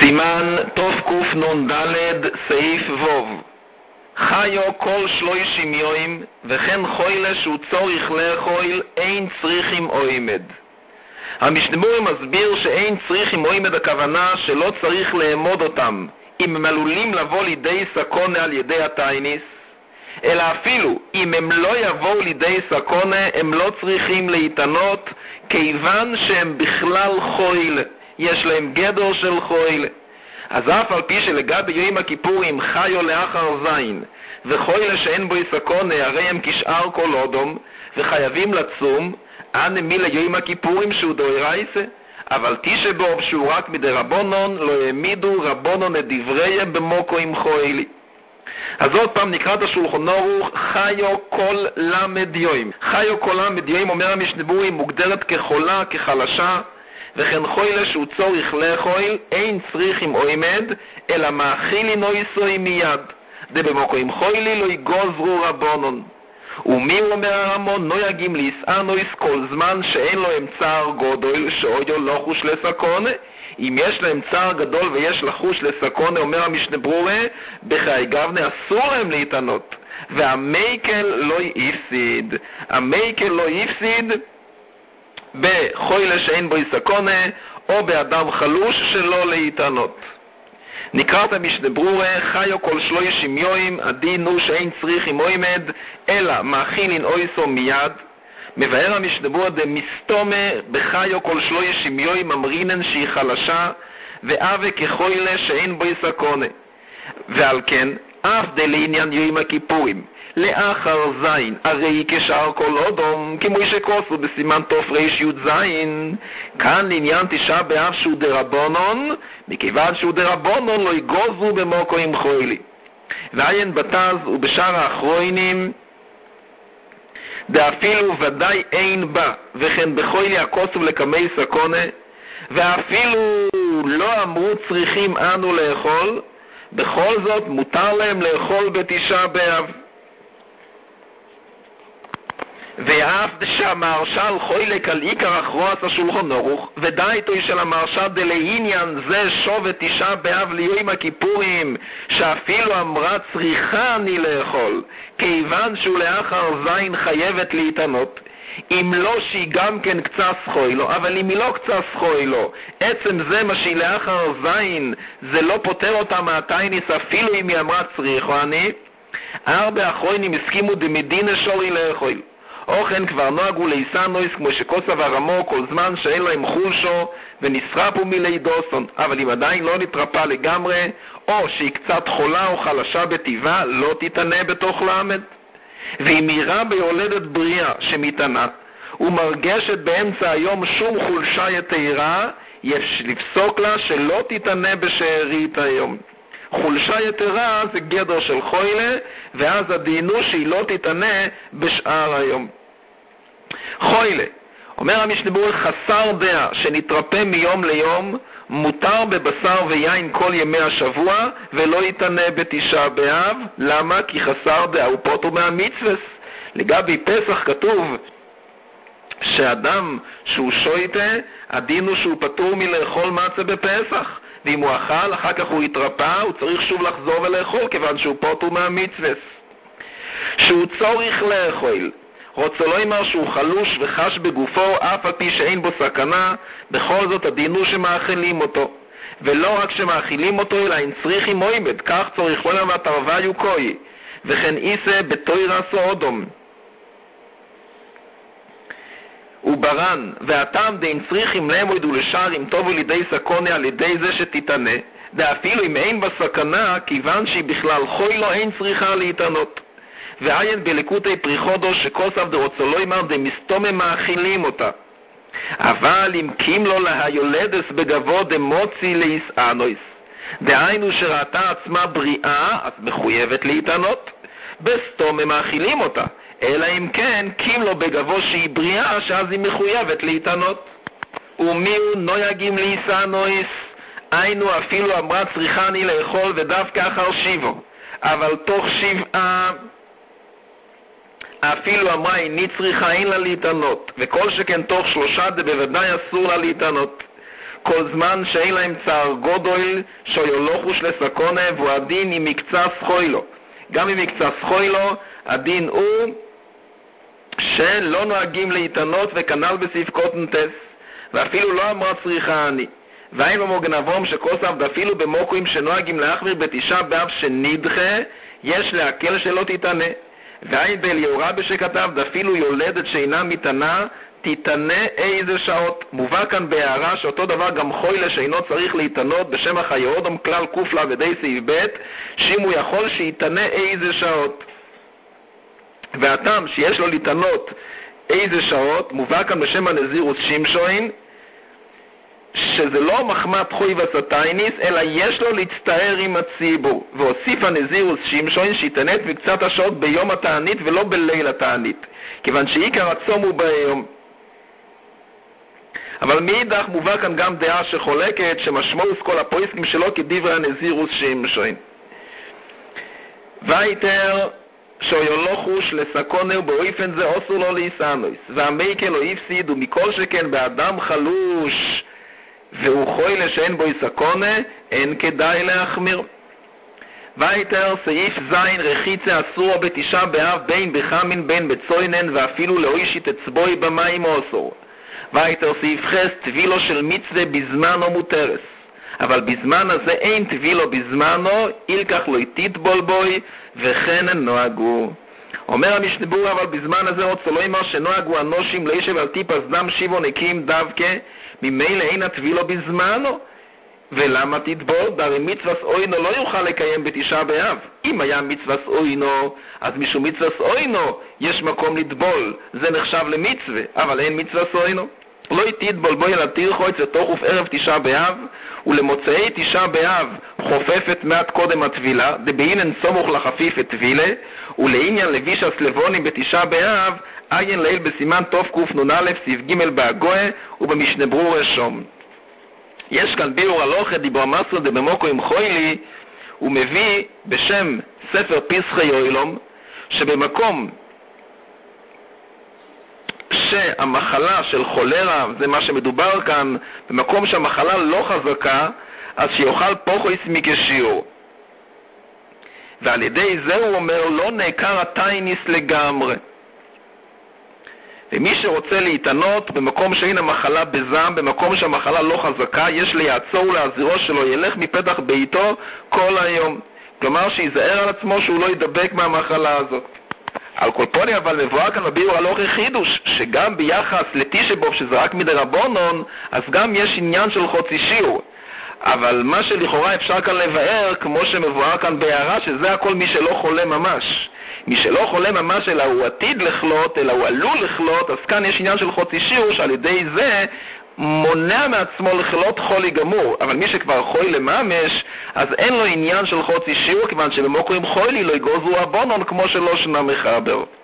סימן תקנ"ד סעיף ו' חיו כל 30 יום וכן חוילה שהוא צורך לאכול אין צריכים עומד. המשנה ברורה מסביר שאין צריכים עומד, הכוונה שלא צריך לאמוד אותם אם הם עלולים לבוא לידי סכונה על ידי התייניס, אלא אפילו אם הם לא יבואו לידי סכונה הם לא צריכים להתענות, כיוון שהם בכלל חויל, יש להם גדר של חויל. אז אף על פי שלגבי יום הכיפורים חיו לאחר זין וחויל שאין בו סכונה, הרי הם כשאר כל אודום וחייבים לצום, אנא מילה יום הכיפורים שהוא דאורייתא, אבל תשבוב שהוא רק מדרבנן לא העמידו רבנן את דבריהם במוקו עם חוילי. אז עוד פעם נקרא את השולחן ערוך חיו כל למד יום. חיו כל למד יום, אומר המשנה ברורה, מוגדרת כחולה, כחלשה, וכן חוילה שהוא צורך לאכול אין צריכים עומד, אלא מאכילי נויסוי מיד, דבמוקו עם חוילי לא יגוזרו רבנן. ומי אומר הרמון, נויגים ליסענויס כל זמן שאין לו צער גדול שאויו לא חוש לסכונה. אם יש להם צער גדול ויש לחוש לסכונה, אומר המשנה ברורה, בחיי גבנה אסור להם להתענות, והמייקל לא יפסיד. המייקל לא יפסיד בחוילה שאין בו סכונה או באדם חלוש שלא להתענות. נקראת המשנה ברורה חיו כל 30 יום, הדין הוא שאין צריכים עומד אלא מאכילין אויסו מיד. מבאר המשנה ברורה דמסתומה בחיו כל 30 יום אמרינן שהיא חלשה ואווה כחוילה שאין בו סכונה, ועל כן אף דלעניין יום הכיפורים לאחר זין הרי כשאר כל אודום, כמו שקוסו בסימן תר"ז, כאן לעניין תשעה באב שהוא דרבנן, מכיוון שהוא דרבנן לא יגוזו במוקו עם חוילי. ועיין בתז ובשאר האחרונים דאפילו ודאי אין בה וכן בחוילי הכוסו לקמי סכונה, ואפילו לא אמרו צריכים אנו לאכול, בכל זאת מותר להם לאכול בתשעה באב. ואף שהמרשל חוילק על עיקר אחרוס השולחן ערוך, ודאיתו של המרשל דלעניין זה שובת תשעה באב ליום הכיפורים, שאפילו אמרה צריכה אני לאכול, כיוון שהוא לאחר זין חייבת להתענות, אם לא שהיא גם כן קצת חוילו, אבל אם היא לא קצת חוילו, עצם זה מה שהיא לאחר זין, זה לא פותר אותה מהתייניס אפילו אם היא אמרה צריכה אני. הרבה אחרונים הסכימו דמדינה שורי לאכול. אוכן כבר נוהגו ליסנויס כמו שקוסה ורמו כל זמן שאין להם חולשו ונשרפו מלידוסון, אבל אם עדיין לא נתרפא לגמרי או שהיא קצת חולה או חלשה בטבעה לא תתענה בתוך למד. ואם יראה ביולדת בריאה שמתענה ומרגשת באמצע היום שום חולשה יתרה, יש לפסוק לה שלא תתענה בשארית היום. חולשה יתרה זה גדר של חוילה, ואז הדינו שהיא לא תתענה בשאר היום. חוילה, אומר המשנה ברורה, חסר דעה שנתרפא מיום ליום, מותר בבשר ויין כל ימי השבוע ולא יתענה בתשעה באב. למה? כי חסר דעה הוא פוטר מהמצווה. לגבי פסח כתוב שאדם שהוא שויטה, הדין הוא שהוא פטור מלאכול מצה בפסח, ואם הוא אכל אחר כך הוא יתרפא, הוא צריך שוב לחזור ולאכול כיוון שהוא פוטר מהמצווה. שהוא צורך לאכול, רוצה לא אמר שהוא חלוש וחש בגופו אף על פי שאין בו סכנה, בכל זאת הדין הוא שמאכילים אותו, ולא רק שמאכילים אותו אלא אין צריכים עומד, כך צריך לומר והתרווה יוקוי, וכן איסה בתוירס אודום וברן, והטעם דין צריכים למוד ולשאר אם טובו לידי סכונה על ידי זה שתתענה, ואפילו אם אין בסכנה, כיוון שהיא בכלל חוי לו אין צריכה להתענות. ועיין בליקוטי פריחודו שכוסף דרוצו לא אמר דמסתומה מאכילים אותה, אבל אם קים לו להיולדס בגבו דמוצי ליסענויס, דהיינו שראתה עצמה בריאה אז מחויבת להתענות, בסתומה מאכילים אותה, אלא אם כן קים לו בגבו שהיא בריאה שאז היא מחויבת להתענות. ומיהו נויגים ליסענויס, היינו אפילו אמרה צריכה אני לאכול ודווקא אחר שיבו, אבל תוך 7 אפילו אמרה איני צריכה אין לה להתענות, וכל שכן תוך 3 בוודאי אסור לה להתענות. כל זמן שאין להם צער גודל שיולוכוש לסקונה, והוא הדין עם מקצה סחוילו. גם עם מקצה סחוילו, הדין הוא שלא נוהגים להתענות, וכנל בסעיף קוטנטס, ואפילו לא אמרה צריכה אני. ואין במוגנבום שכוסף דפילו במוקוים שנוהגים להחמיר בתשעה באב שנדחה, יש להקל שלא תתענה. ואין באליהו רבי שכתב דפילו יולדת שאינה מתענה, תתענה איזה שעות. מובא כאן בהערה שאותו דבר גם חוילה שאינו צריך להתענות בשם החיודום כלל קופלה ודי סעיף ב' שאם הוא יכול שיתענה איזה שעות. והטעם שיש לו להתענות איזה שעות מובא כאן בשם הנזירוס שמשון, שזה לא מחמת חוי וסטייניס, אלא יש לו להצטער עם הציבור. והוסיף הנזירוס שמשון שיתענת מקצת השעות ביום התענית ולא בליל התענית, כיוון שעיקר הצום הוא ביום. אבל מאידך מובא כאן גם דעה שחולקת שמשמעוס כל הפויסקים שלו כדברי הנזירוס שמשון. ויתר שיולוכוש לסקונה ובאופן זה אסור לו להיסנוס, והמייקל לא יפסיד, ומכל שכן באדם חלוש והוא חוילה שאין בו סקונה, אין כדאי להחמיר. ויתר סעיף זין רחיצה אסור בתשעה באב בין בחמין בין בצוינן, ואפילו לאוישית אצבוי במים אסור. ויתר סעיף חס טבילו של מצווה בזמנו מותרס, אבל בזמן הזה אין טבילו בזמנו, אילקח לא תטבול בוי וכן נוהגו. אומר המשנה, אבל בזמן הזה רוצה לא אמר שנוהגו אנושים לא ישב על טיפס דם שיבו נקיים דווקא, ממילא אין הטבילו בזמנו. ולמה תטבול? דרי מצווה אוינו לא יוכל לקיים בתשעה באב. אם היה מצווה אוינו, אז משום מצווה אוינו יש מקום לטבול, זה נחשב למצווה, אבל אין מצווה אוינו. לא תטבול בוי אלא תרחוץ לתוך ערב תשעה באב, ולמוצאי תשעה באב חופפת מעט קודם הטבילה, דבעינן סמוך לחפיף טבילה, ולעניין לביש הסלבונים בתשעה באב, עין ליל בסימן תוף קנ"א סעיף ג' בהגוה ובמשנה ברורה שום. יש כאן ביאור הלוכה דיבור מסר דבמוקו עם חוילי, הוא מביא בשם ספר פסחי אוילום, שבמקום שהמחלה של חולרה, זה מה שמדובר כאן, במקום שהמחלה לא חזקה, אז שיוכל פוחויס מכשיור. ועל ידי זה הוא אומר, לא נעקר הטייניס לגמרי. ומי שרוצה להתענות במקום שאין המחלה בזעם, במקום שהמחלה לא חזקה, יש ליעצור ולהזירו שלו ילך מפתח ביתו כל היום. כלומר שיזהר על עצמו שהוא לא ידבק מהמחלה הזאת. על כל פונים אבל מבואר כאן בביאור הלוכה חידוש, שגם ביחס לתשבוב שזה רק מדרבנן, אז גם יש עניין של חוצי שיעור. אבל מה שלכאורה אפשר כאן לבאר, כמו שמבואר כאן בהערה, שזה הכל מי שלא חולה ממש. מי שלא חולה ממש אלא הוא עתיד לחלות, אלא הוא עלול לחלות, אז כאן יש עניין של חוצי שיעור, שעל ידי זה מונע מעצמו לחלות חולי גמור. אבל מי שכבר חוי לממש, אז אין לו עניין של חוצי שיעור, כיוון שבמוקרים חולי לא יגוזו הבונון כמו שלא שנה מחבר.